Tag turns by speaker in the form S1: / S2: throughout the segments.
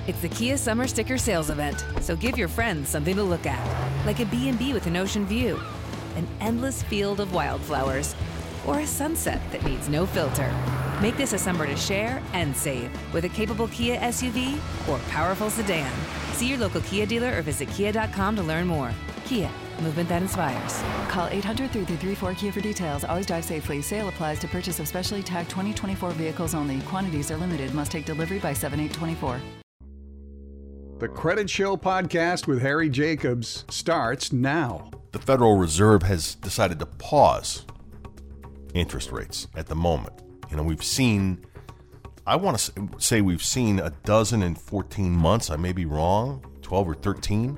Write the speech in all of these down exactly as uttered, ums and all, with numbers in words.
S1: It's the Kia Summer Sticker Sales Event, so give your friends something to look at, like a B and B with an ocean view, an endless field of wildflowers, or a sunset that needs no filter. Make this a summer to share and save with a capable Kia S U V or powerful sedan. See your local Kia dealer or visit kia dot com to learn more. Kia, movement that inspires.
S2: Call eight hundred, three three three, four Kia for details. Always drive safely. Sale applies to purchase of specially tagged twenty twenty-four vehicles only. Quantities are limited. Must take delivery by seven eight twenty-four.
S3: The Credit Show podcast with Harry Jacobs starts now.
S4: The Federal Reserve has decided to pause interest rates at the moment. You know, we've seen, I want to say we've seen a dozen in fourteen months. I may be wrong, twelve or thirteen.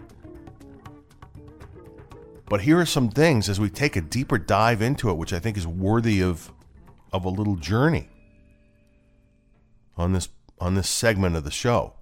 S4: But here are some things as we take a deeper dive into it, which I think is worthy of of a little journey on this on this segment of the show.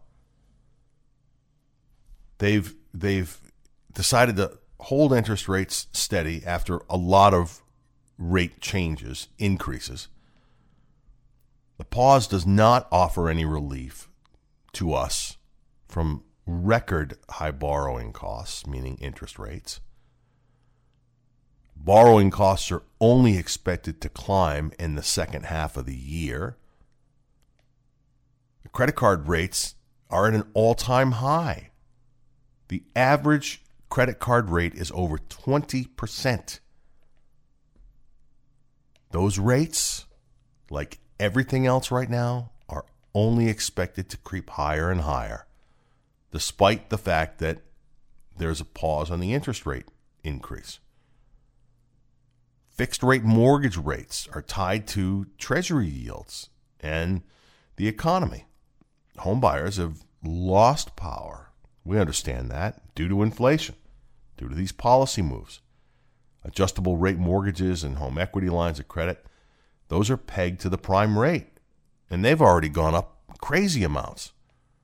S4: They've they've decided to hold interest rates steady after a lot of rate changes, increases. The pause does not offer any relief to us from record high borrowing costs, meaning interest rates. Borrowing costs are only expected to climb in the second half of the year. The credit card rates are at an all-time high. The average credit card rate is over twenty percent. Those rates, like everything else right now, are only expected to creep higher and higher, despite the fact that there's a pause on the interest rate increase. Fixed rate mortgage rates are tied to treasury yields and the economy. Home buyers have lost power. We understand that due to inflation, due to these policy moves. Adjustable rate mortgages and home equity lines of credit, those are pegged to the prime rate, and they've already gone up crazy amounts.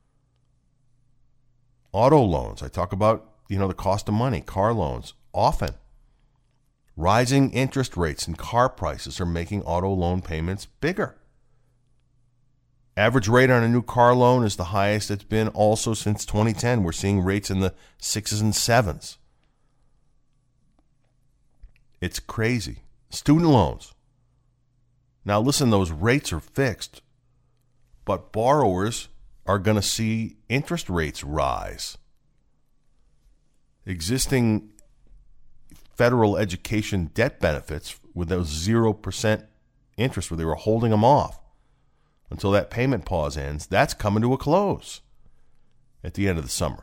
S4: Auto loans, I talk about, you know, the cost of money, car loans, often. Rising interest rates and car prices are making auto loan payments bigger. Average rate on a new car loan is the highest it's been also since twenty ten. We're seeing rates in the sixes and sevens. It's crazy. Student loans. Now listen, those rates are fixed, but borrowers are going to see interest rates rise. Existing federal education debt benefits with those zero percent interest where they were holding them off until that payment pause ends, that's coming to a close at the end of the summer.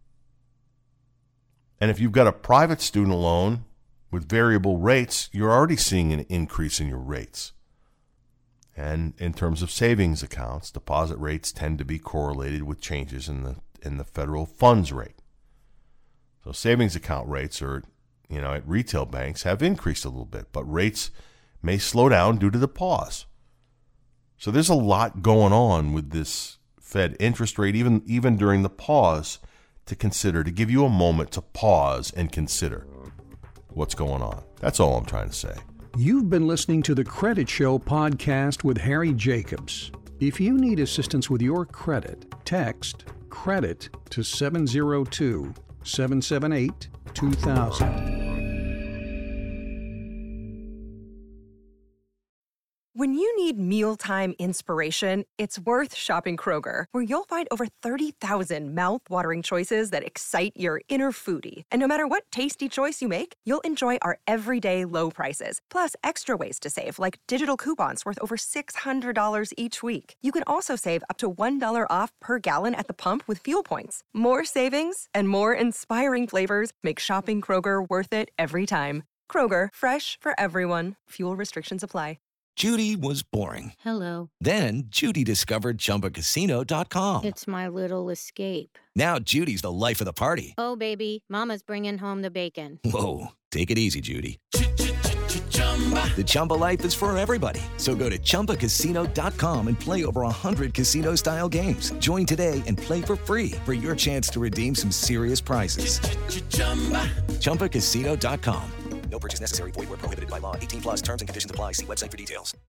S4: And if you've got a private student loan with variable rates, you're already seeing an increase in your rates. And in terms of savings accounts, deposit rates tend to be correlated with changes in the in the federal funds rate. So savings account rates are, you know, at retail banks have increased a little bit, but rates may slow down due to the pause. So there's a lot going on with this Fed interest rate, even even during the pause, to consider, to give you a moment to pause and consider what's going on. That's all I'm trying to say.
S3: You've been listening to the Credit Show podcast with Harry Jacobs. If you need assistance with your credit, text CREDIT to seven zero two, seven seven eight, two thousand.
S5: When you need mealtime inspiration, it's worth shopping Kroger, where you'll find over thirty thousand mouth-watering choices that excite your inner foodie. And no matter what tasty choice you make, you'll enjoy our everyday low prices, plus extra ways to save, like digital coupons worth over six hundred dollars each week. You can also save up to one dollar off per gallon at the pump with fuel points. More savings and more inspiring flavors make shopping Kroger worth it every time. Kroger, fresh for everyone. Fuel restrictions apply.
S6: Judy was boring.
S7: Hello.
S6: Then Judy discovered Chumba Casino dot com.
S7: It's my little escape.
S6: Now Judy's the life of the party.
S7: Oh, baby, mama's bringing home the bacon.
S6: Whoa, take it easy, Judy. The Chumba life is for everybody. So go to Chumba Casino dot com and play over one hundred casino-style games. Join today and play for free for your chance to redeem some serious prizes. Chumba Casino dot com. No purchase necessary. Void where prohibited by law. eighteen plus terms and conditions apply. See website for details.